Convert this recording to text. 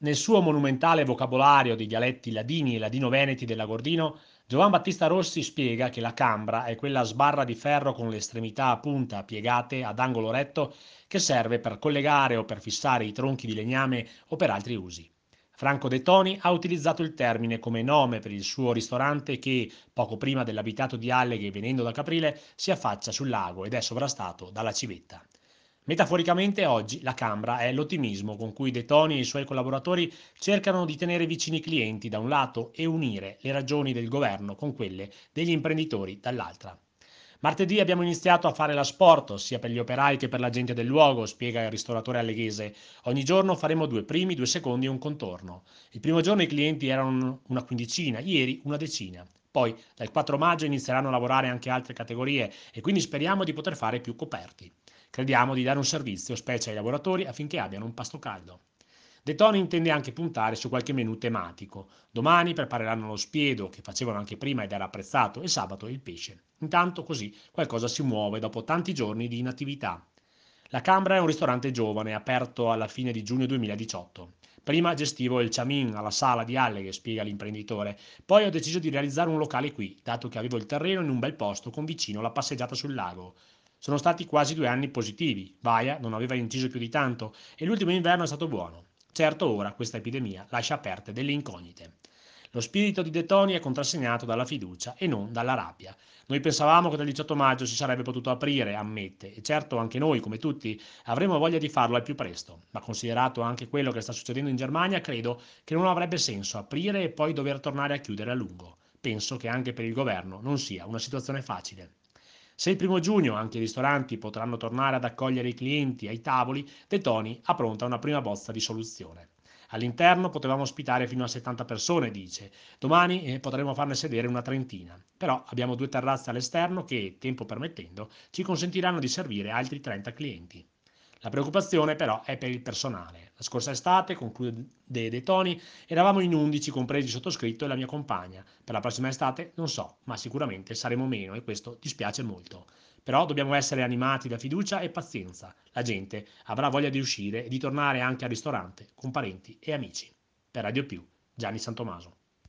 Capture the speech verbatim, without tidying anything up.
Nel suo monumentale vocabolario di dialetti ladini e ladino-veneti dell'Agordino, Giovan Battista Rossi spiega che la cambra è quella sbarra di ferro con le estremità a punta piegate ad angolo retto che serve per collegare o per fissare i tronchi di legname o per altri usi. Franco De Toni ha utilizzato il termine come nome per il suo ristorante che, poco prima dell'abitato di Alleghe venendo da Caprile, si affaccia sul lago ed è sovrastato dalla civetta. Metaforicamente oggi la Cambra è l'ottimismo con cui De Toni e i suoi collaboratori cercano di tenere vicini i clienti da un lato e unire le ragioni del governo con quelle degli imprenditori dall'altra. Martedì abbiamo iniziato a fare l'asporto, sia per gli operai che per la gente del luogo, spiega il ristoratore alleghese. Ogni giorno faremo due primi, due secondi e un contorno. Il primo giorno i clienti erano una quindicina, ieri una decina. Poi dal quattro maggio inizieranno a lavorare anche altre categorie e quindi speriamo di poter fare più coperti. Crediamo di dare un servizio specie ai lavoratori affinché abbiano un pasto caldo. De Toni intende anche puntare su qualche menù tematico. Domani prepareranno lo spiedo, che facevano anche prima ed era apprezzato, e sabato il pesce. Intanto così qualcosa si muove dopo tanti giorni di inattività. La Cambra è un ristorante giovane, aperto alla fine di giugno duemiladiciotto. Prima gestivo il Chamin alla sala di Alleghe, spiega l'imprenditore. Poi ho deciso di realizzare un locale qui, dato che avevo il terreno in un bel posto con vicino la passeggiata sul lago. Sono stati quasi due anni positivi. Baia non aveva inciso più di tanto e l'ultimo inverno è stato buono. Certo, ora questa epidemia lascia aperte delle incognite. Lo spirito di De Toni è contrassegnato dalla fiducia e non dalla rabbia. Noi pensavamo che dal diciotto maggio si sarebbe potuto aprire, ammette, e certo anche noi, come tutti, avremmo voglia di farlo al più presto, ma considerato anche quello che sta succedendo in Germania, credo che non avrebbe senso aprire e poi dover tornare a chiudere a lungo. Penso che anche per il governo non sia una situazione facile. Se il primo giugno anche i ristoranti potranno tornare ad accogliere i clienti ai tavoli, De Toni ha pronta una prima bozza di soluzione. All'interno potevamo ospitare fino a settanta persone, dice. Domani eh, potremo farne sedere una trentina. Però abbiamo due terrazze all'esterno che, tempo permettendo, ci consentiranno di servire altri trenta clienti. La preoccupazione però è per il personale. La scorsa estate, conclude De Toni, eravamo in undici, compresi il sottoscritto e la mia compagna. Per la prossima estate non so, ma sicuramente saremo meno e questo dispiace molto. Però dobbiamo essere animati da fiducia e pazienza. La gente avrà voglia di uscire e di tornare anche al ristorante con parenti e amici. Per Radio Più, Gianni Santomaso.